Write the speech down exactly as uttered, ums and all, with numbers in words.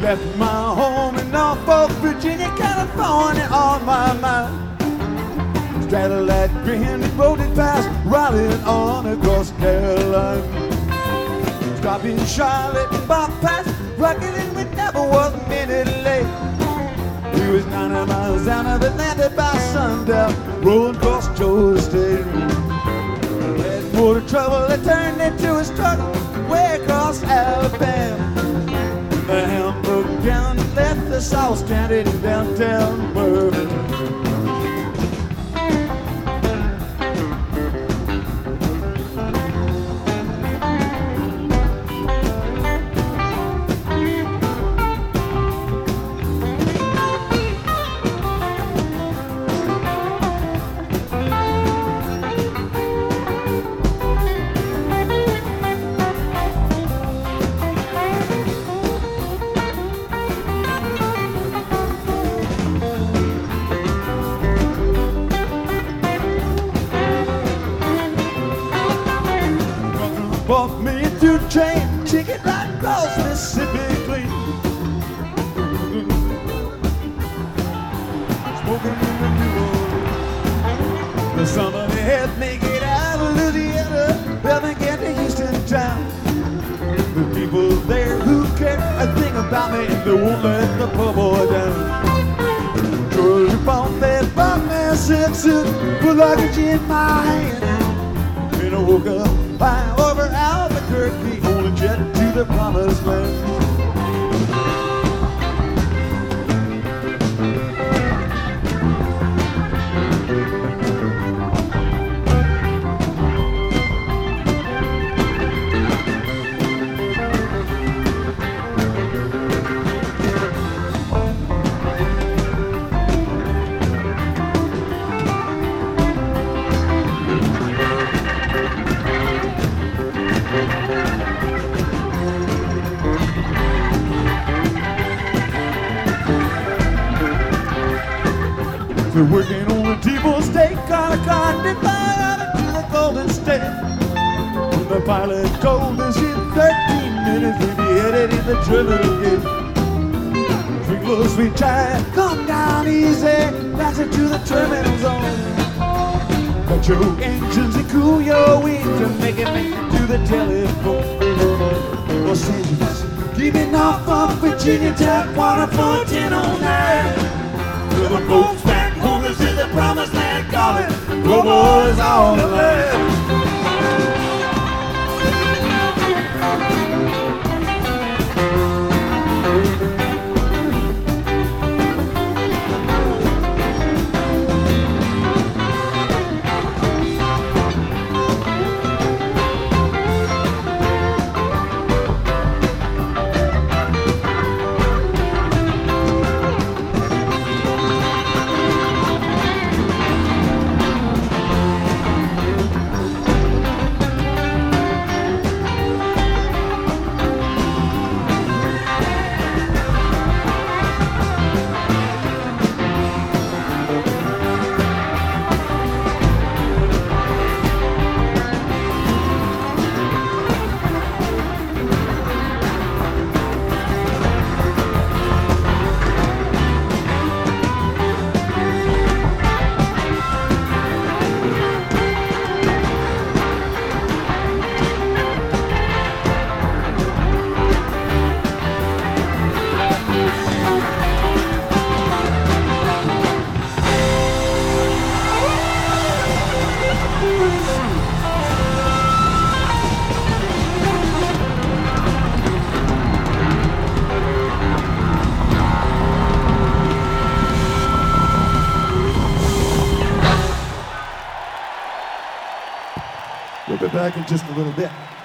Left my home in Norfolk, Virginia, California on my mind. Straddled that Grand road it passed, riding on across Carolina. Stopped in Charlotte and bypassed Rocket, and we never was a minute late. We was ninety miles out of Atlanta by sundown, rolling across Georgia State. Had more trouble, it turned into a struggle way across Alabama. The Hamburg down left us all stranded in downtown Birmingham. Bought me a two train ticket right across Mississippi clean. Smoking in the New Orleans. The somebody had me get out of Louisiana, help me get to Houston town. The people there who care a thing about me, they won't let the poor boy down. Georgia bought that bought me a silk suit, put luggage in my hand, and I woke up high over Albuquerque on a jet to the promised land. We're working on a Depot State, got a car to fly out to the Golden State. When the pilot told us in thirteen minutes we'd be headed in the terminal gate. Twinkle, sweet child, come down easy, pass it to the terminal zone. Cut your engines and cool your wings and make it make it to the telephone. Los Angeles, keeping off of Virginia Tech, water for ten oh nine. To the folks back home, this is the promised land calling. Go boys all the way. We'll be back in just a little bit.